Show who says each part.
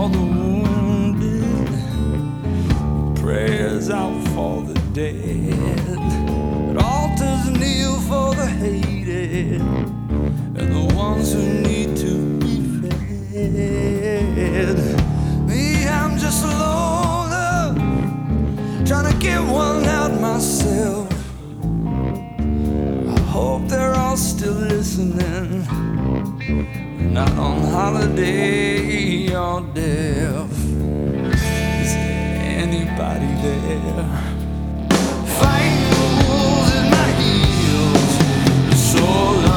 Speaker 1: all the wounded, prayers out for the dead, but altars kneel for the hated and the ones who need to be fed. Me, I'm just a loner, trying to get one out myself. I hope they're all still listening, not on holiday or deaf. Is anybody there? Fighting the wolves at my heels, so long.